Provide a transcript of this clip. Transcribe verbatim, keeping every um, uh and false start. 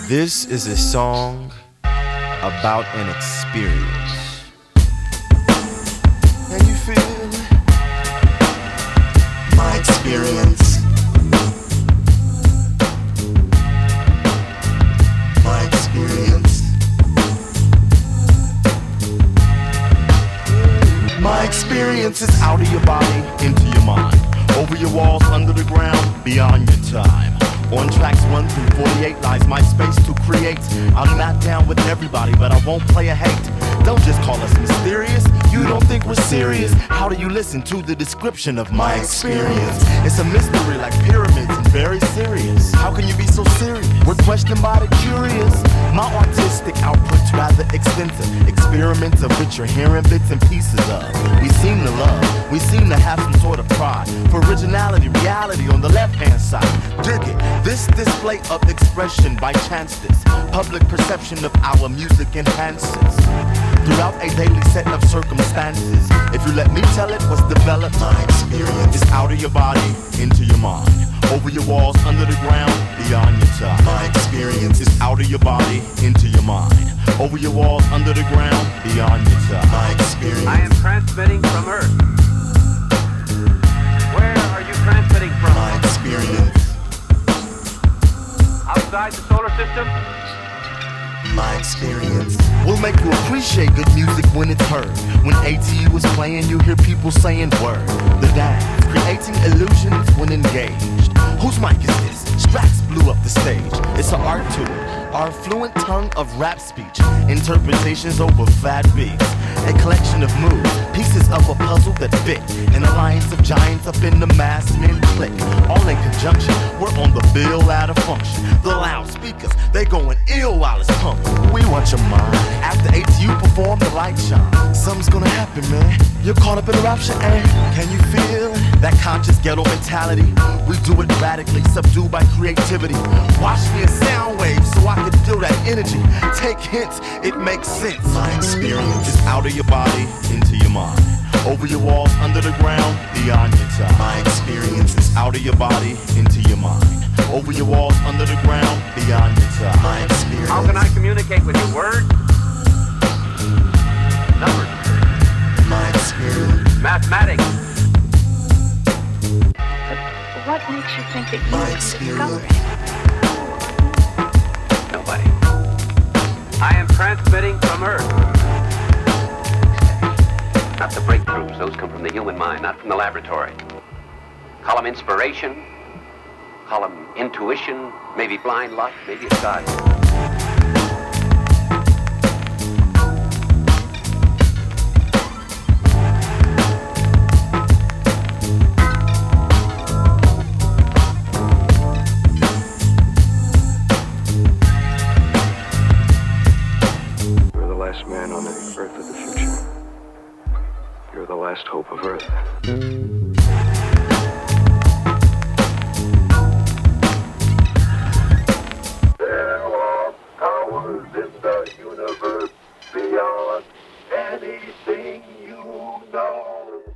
This is a song about an experience. Can you feel my experience? My experience. My experience is out of your body, into your mind, over your walls, under the ground, beyond your time. On tracks one through forty-eight lies my space to create. I'm not down with everybody, but I won't play a hate. Don't just call us mysterious, you don't think we're serious. How do you listen to the description of my experience? It's a mystery like pyramids and very serious. How can you be so serious? We're questioned by the curious. My artistic output's rather extensive. Experiments of which you're hearing bits and pieces of. We seem to love, we seem to have some sort of pride for originality, reality on the left hand side. Dig it. This display of expression by chance this public perception of our music enhances throughout a daily set of circumstances. If you let me tell it, what's developed, my experience is out of your body, into your mind, over your walls, under the ground, beyond your time. My experience is out of your body, into your mind, over your walls, under the ground, beyond your time. My experience. I am transmitting from Earth. Where are you transmitting from? My experience. Outside the solar system? My experience will make you appreciate good music when it's heard. When A T U is playing, you hear people saying word. The dance, creating illusions when engaged. Whose mic is this? Strax blew up the stage. It's an art tool, our fluent tongue of rap speech. Interpretations over fat beats. A collection of moves, pieces of a puzzle that fit. An alliance of giants up in the mass men click. All in conjunction, we're on the bill at a function. The loudspeakers, they going ill while it's pumping. We want your mind. After A T U perform, the light shine. Something's gonna happen, man. You're caught up in a rapture, and can you feel that conscious ghetto mentality? We do it radically, subdued by creativity. Watch me a sound wave so I can feel that energy. Take hints, it makes sense. My experience is out of your body, into your mind, over your walls, under the ground, beyond your time. My experience is out of your body, into your mind, over your walls, under the ground, beyond your time. My experience. How can I communicate with you? Words? Numbers? My experience. Mathematics? But what makes you think that you My can experience. discover it? Nobody. I am transmitting from Earth. Not the breakthroughs, those come from the human mind, not from the laboratory. Call them inspiration, call them intuition, maybe blind luck, maybe it's God. You're the last man on the earth of the future. You're the last hope of Earth.